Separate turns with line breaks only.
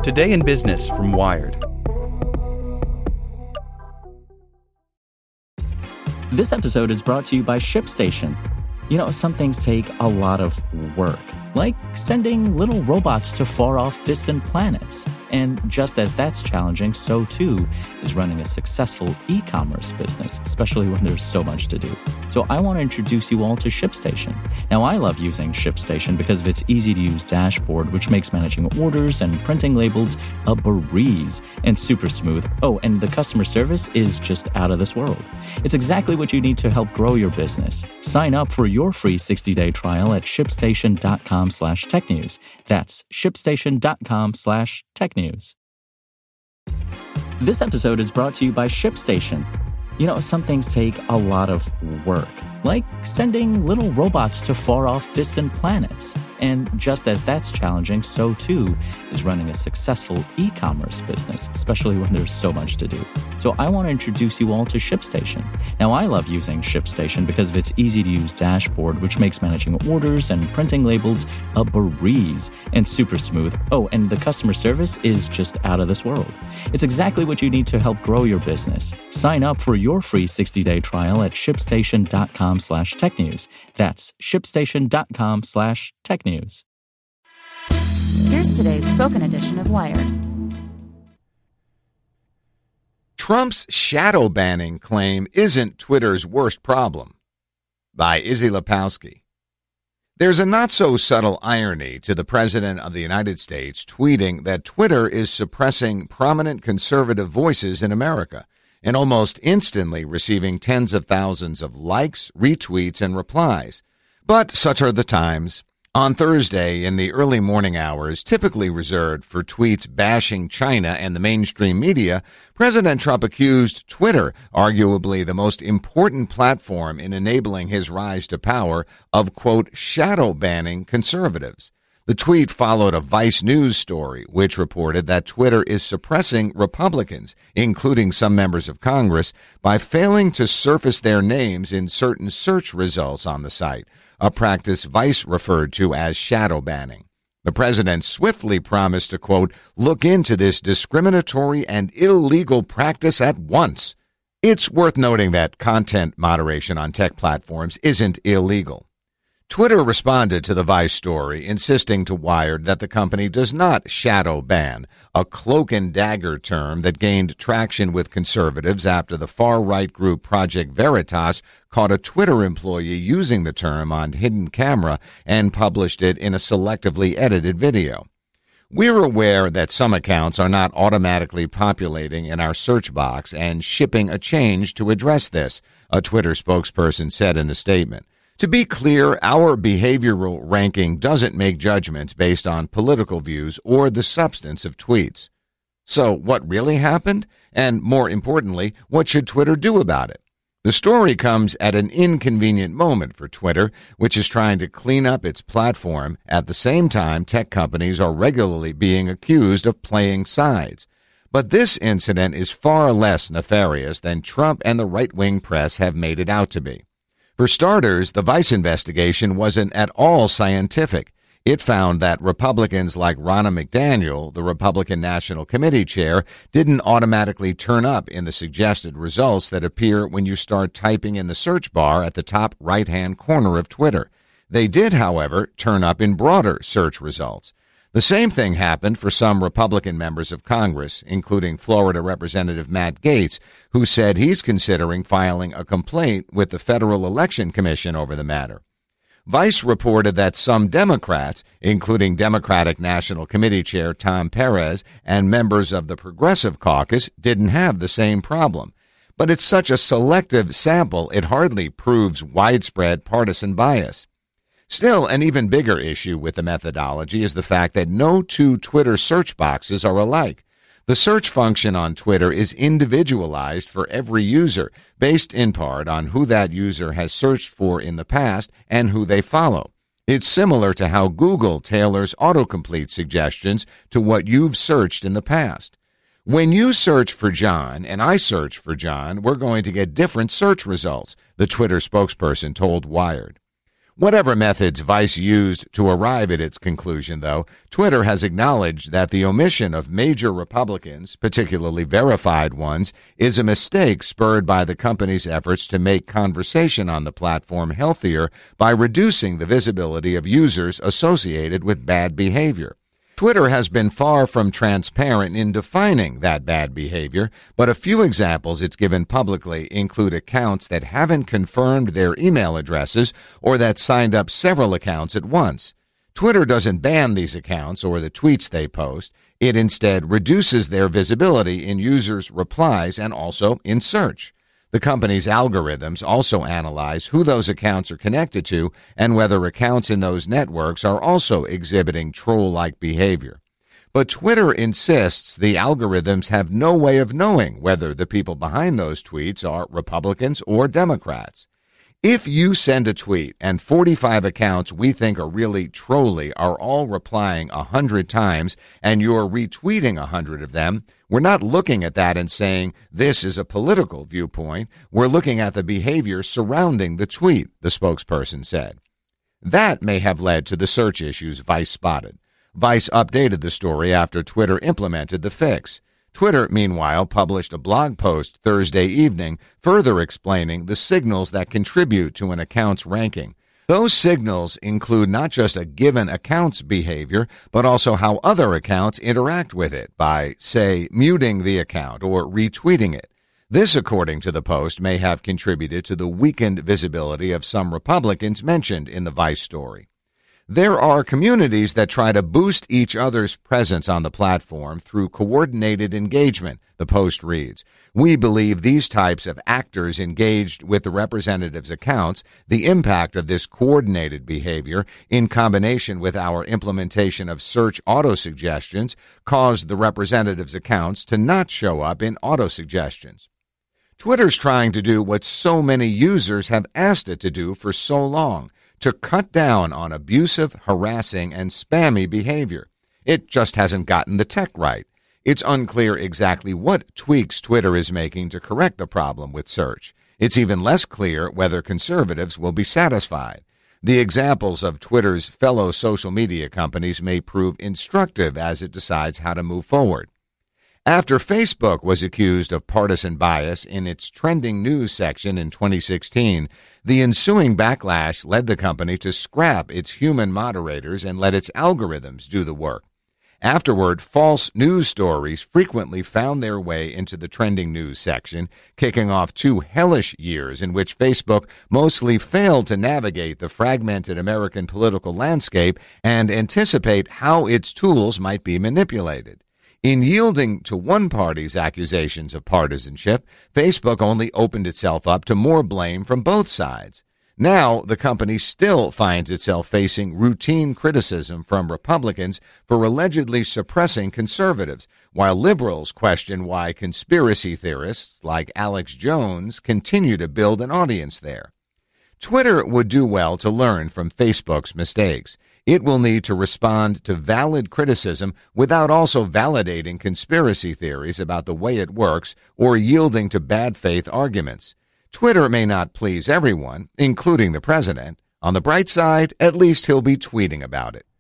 Today in Business from Wired.
This episode is brought to you by ShipStation. You know, some things take a lot of work, like sending little robots to far-off distant planets. And just as that's challenging, so too is running a successful e-commerce business, especially when there's so much to do. So I want to introduce you all to ShipStation. Now, I love using ShipStation because of its easy-to-use dashboard, which makes managing orders and printing labels a breeze and super smooth. Oh, and the customer service is just out of this world. It's exactly what you need to help grow your business. Sign up for your free 60-day trial at shipstation.com/technews. That's shipstation.com/technews. This episode is brought to you by ShipStation. You know, some things take a lot of work, like sending little robots to far-off distant planets. And just as that's challenging, so too is running a successful e-commerce business, especially when there's so much to do. So I want to introduce you all to ShipStation. Now, I love using ShipStation because of its easy-to-use dashboard, which makes managing orders and printing labels a breeze and super smooth. Oh, and the customer service is just out of this world. It's exactly what you need to help grow your business. Sign up for your free 60-day trial at shipstation.com/technews. That's shipstation.com/technews.
Here's today's spoken edition of Wired.
Trump's shadow banning claim isn't Twitter's worst problem. By Izzy Lepowski. There's a not-so-subtle irony to the President of the United States tweeting that Twitter is suppressing prominent conservative voices in America and almost instantly receiving tens of thousands of likes, retweets, and replies. But such are the times. On Thursday, in the early morning hours, typically reserved for tweets bashing China and the mainstream media, President Trump accused Twitter, arguably the most important platform in enabling his rise to power, of, quote, shadow banning conservatives. The tweet followed a Vice News story, which reported that Twitter is suppressing Republicans, including some members of Congress, by failing to surface their names in certain search results on the site, a practice Vice referred to as shadow banning. The president swiftly promised to, quote, look into this discriminatory and illegal practice at once. It's worth noting that content moderation on tech platforms isn't illegal. Twitter responded to the Vice story, insisting to Wired that the company does not shadow ban, a cloak and dagger term that gained traction with conservatives after the far-right group Project Veritas caught a Twitter employee using the term on hidden camera and published it in a selectively edited video. We're aware that some accounts are not automatically populating in our search box and shipping a change to address this, a Twitter spokesperson said in a statement. To be clear, our behavioral ranking doesn't make judgments based on political views or the substance of tweets. So what really happened? And more importantly, what should Twitter do about it? The story comes at an inconvenient moment for Twitter, which is trying to clean up its platform. At the same time, tech companies are regularly being accused of playing sides. But this incident is far less nefarious than Trump and the right-wing press have made it out to be. For starters, the Vice investigation wasn't at all scientific. It found that Republicans like Ronna McDaniel, the Republican National Committee chair, didn't automatically turn up in the suggested results that appear when you start typing in the search bar at the top right-hand corner of Twitter. They did, however, turn up in broader search results. The same thing happened for some Republican members of Congress, including Florida Representative Matt Gaetz, who said he's considering filing a complaint with the Federal Election Commission over the matter. Vice reported that some Democrats, including Democratic National Committee Chair Tom Perez and members of the Progressive Caucus, didn't have the same problem. But it's such a selective sample, it hardly proves widespread partisan bias. Still, an even bigger issue with the methodology is the fact that no two Twitter search boxes are alike. The search function on Twitter is individualized for every user, based in part on who that user has searched for in the past and who they follow. It's similar to how Google tailors autocomplete suggestions to what you've searched in the past. When you search for John and I search for John, we're going to get different search results, the Twitter spokesperson told Wired. Whatever methods Vice used to arrive at its conclusion, though, Twitter has acknowledged that the omission of major Republicans, particularly verified ones, is a mistake spurred by the company's efforts to make conversation on the platform healthier by reducing the visibility of users associated with bad behavior. Twitter has been far from transparent in defining that bad behavior, but a few examples it's given publicly include accounts that haven't confirmed their email addresses or that signed up several accounts at once. Twitter doesn't ban these accounts or the tweets they post. It instead reduces their visibility in users' replies and also in search. The company's algorithms also analyze who those accounts are connected to and whether accounts in those networks are also exhibiting troll-like behavior. But Twitter insists the algorithms have no way of knowing whether the people behind those tweets are Republicans or Democrats. If you send a tweet and 45 accounts we think are really trolly are all replying 100 times and you're retweeting 100 of them, we're not looking at that and saying this is a political viewpoint. We're looking at the behavior surrounding the tweet, the spokesperson said. That may have led to the search issues Vice spotted. Vice updated the story after Twitter implemented the fix. Twitter, meanwhile, published a blog post Thursday evening further explaining the signals that contribute to an account's ranking. Those signals include not just a given account's behavior, but also how other accounts interact with it by, say, muting the account or retweeting it. This, according to the Post, may have contributed to the weakened visibility of some Republicans mentioned in the Vice story. There are communities that try to boost each other's presence on the platform through coordinated engagement, the Post reads. We believe these types of actors engaged with the representatives' accounts, the impact of this coordinated behavior, in combination with our implementation of search auto-suggestions, caused the representatives' accounts to not show up in auto-suggestions. Twitter's trying to do what so many users have asked it to do for so long, to cut down on abusive, harassing, and spammy behavior. It just hasn't gotten the tech right. It's unclear exactly what tweaks Twitter is making to correct the problem with search. It's even less clear whether conservatives will be satisfied. The examples of Twitter's fellow social media companies may prove instructive as it decides how to move forward. After Facebook was accused of partisan bias in its trending news section in 2016, the ensuing backlash led the company to scrap its human moderators and let its algorithms do the work. Afterward, false news stories frequently found their way into the trending news section, kicking off 2 hellish years in which Facebook mostly failed to navigate the fragmented American political landscape and anticipate how its tools might be manipulated. In yielding to one party's accusations of partisanship, Facebook only opened itself up to more blame from both sides. Now, the company still finds itself facing routine criticism from Republicans for allegedly suppressing conservatives, while liberals question why conspiracy theorists like Alex Jones continue to build an audience there. Twitter would do well to learn from Facebook's mistakes. It will need to respond to valid criticism without also validating conspiracy theories about the way it works or yielding to bad faith arguments. Twitter may not please everyone, including the president. On the bright side, at least he'll be tweeting about it.